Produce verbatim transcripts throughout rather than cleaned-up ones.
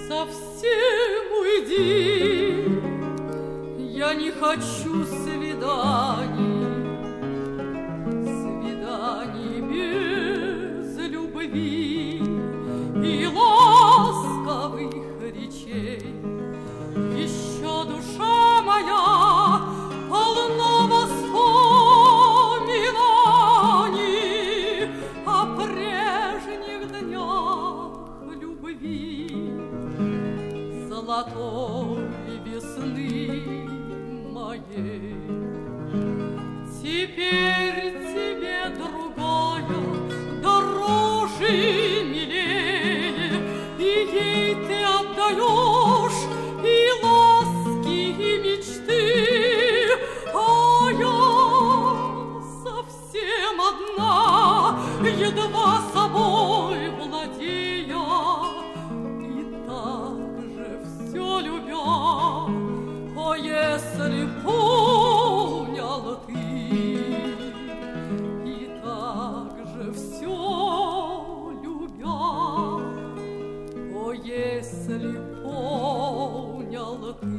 Совсем уйди, я не хочу свиданий, свиданий без любви и ласковых речей. Еще душа моя полна воспоминаний о прежних днях любви, золотой весны моей. Теперь тебе другая дороже, милее, и ей ты отдаешь и ласки, и мечты, а я совсем одна, едва собой владея, и так же все любя. О, если понял ты, и так же все любя, о, если понял ты.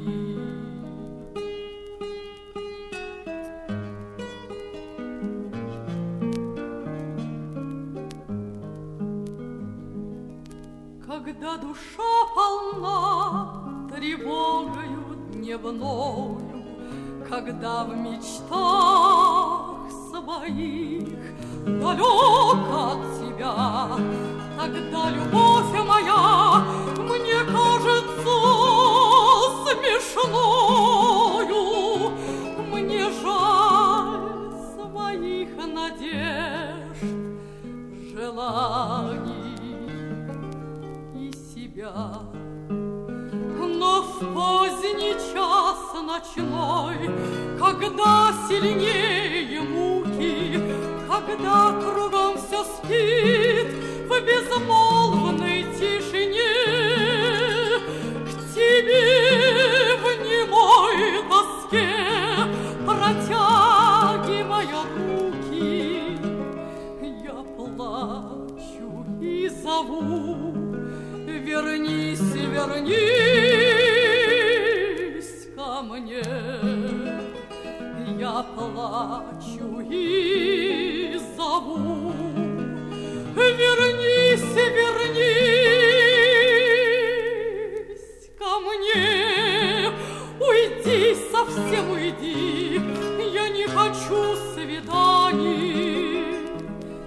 Когда душа полна тревогою дневною, когда в мечтах своих далек от тебя, тогда любовь моя мне кажется смешною. Мне жаль своих надежд, желаний и себя. Но в поздний час ночной, когда сильнее муки, когда кругом все спит в безмолвной тишине, к тебе в немой тоске протягивая руки, я плачу и зову: вернись, вернись ко мне. Я плачу и зову: вернись, вернись ко мне. Уйди, совсем уйди, я не хочу свиданий,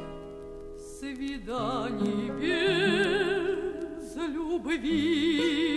свиданий без любви.